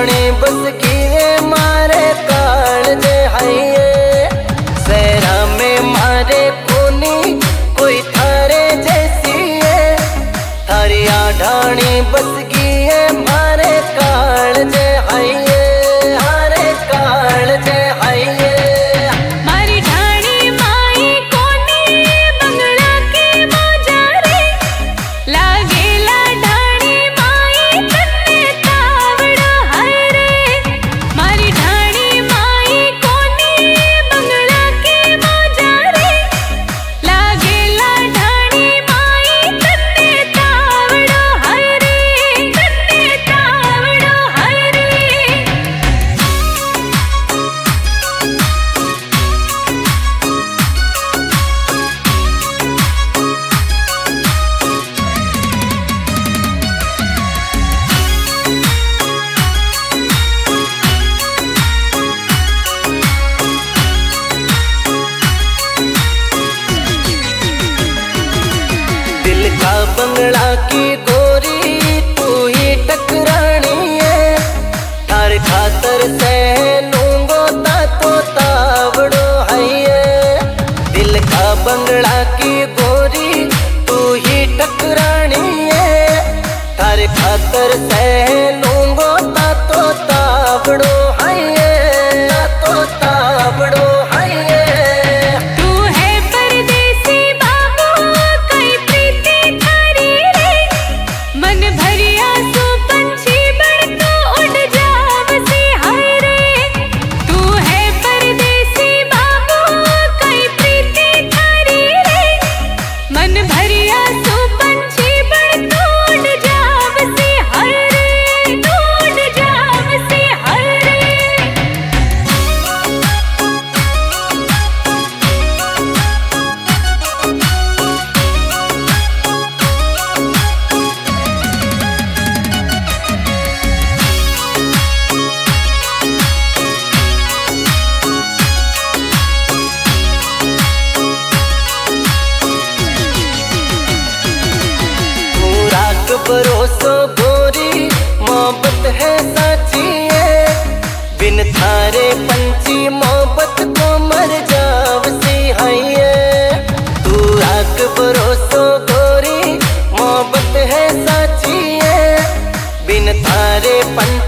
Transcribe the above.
ढाणी बस किए मारे काल जे हाइये। सहरा में मारे कोनी कोई थारे जैसी है, थारिया ढाणी बस किए मारे काल जे हाइये, मारे काल जे हाइये। बंगला की गोरी तू ही टकरानी है, थार खातर सह लूंगो तो तावड़ो है। दिल का बंगला की गोरी तू ही टकरानी है, थार खातर सह लूंगो तो तावड़ो है, तो तावड़ो है। भरोसो गोरी मोहब्बत है साची है, बिन थारे पंछी मोहब्बत को मर जावसी है। तू आग भरोसो गोरी मोहब्बत है साची है, बिन थारे पंछी